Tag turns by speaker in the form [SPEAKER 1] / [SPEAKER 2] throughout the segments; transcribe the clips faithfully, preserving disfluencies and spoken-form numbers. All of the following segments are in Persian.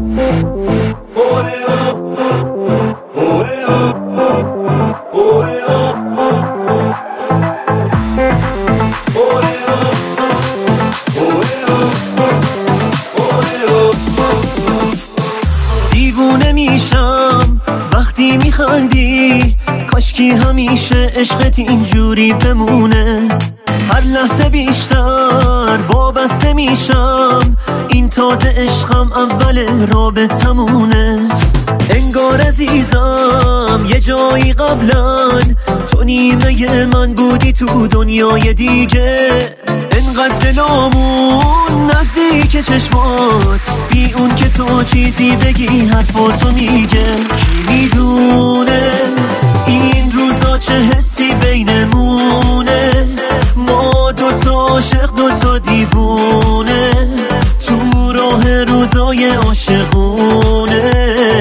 [SPEAKER 1] دیوونه میشم وقتی میخندی، کاشکی همیشه عشقت اینجوری بمونه. هر لحظه بیشتر وابسته میشم، این تازه عشقم اول رابطمونه. انگار عزیزم یه جایی قبلا تو نیمه من بودی تو دنیای دیگه. انقدر دلامون نزدیک چشمات، بی اون که تو چیزی بگی حرفاتو میگه. کی میدونه این روزا چه حسی بینمونه، ما دوتا عاشق دوتا دیوونه، تو راه روزای عاشقونه.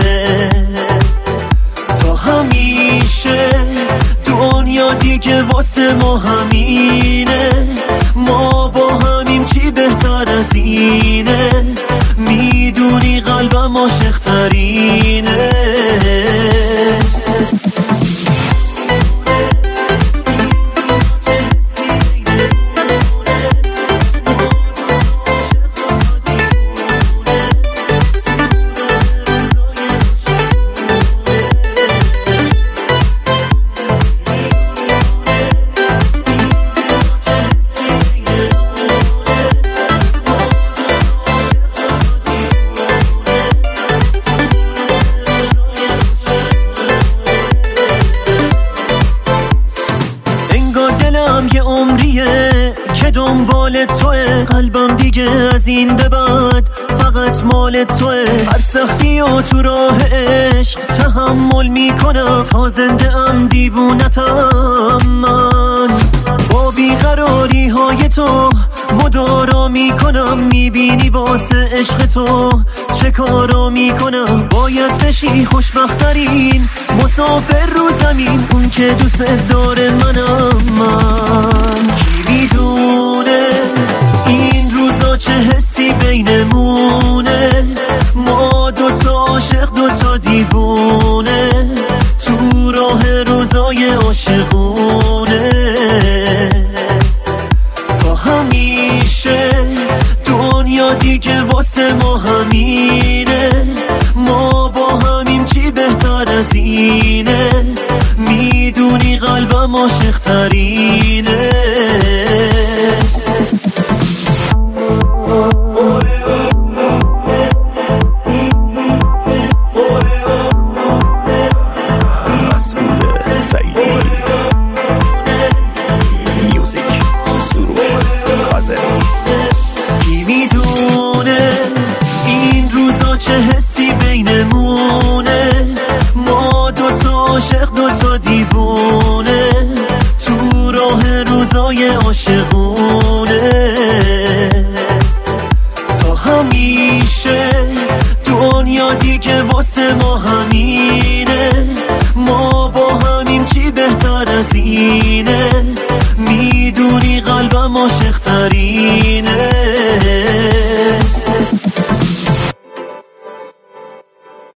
[SPEAKER 1] تا همیشه دنیا دیگه واسه ما همینه، ما با همیم چی بهتر از اینه، میدونی قلبم عاشق ترینه. یه عمریه که دنبال توه، قلبم دیگه از این به بعد فقط مال توه. هر سختی و تو راه عشق تحمل میکنم، تا زنده ام دیوونتم من. با بیقراری های تو مدارا میکنم، میبینی واسه عشق تو چه کارا میکنم. باید بشی خوشبخترین مسافر رو زمین، اون که دوست داره منم من. کی میدونه این روزا چه حسی بینمونه، ما دوتا عاشق دوتا دیوونه، تو راه روزای عاشقونه. تا همیشه دنیا دیگه واسه ما همینه، ما با همیم چی بهتر از اینه، میدونی قلبم عاشق ترینه. کی میدونه این روزا چه حسی بینمونه، ما دوتا عاشق دوتا دیوونه، تو راه روزای عاشق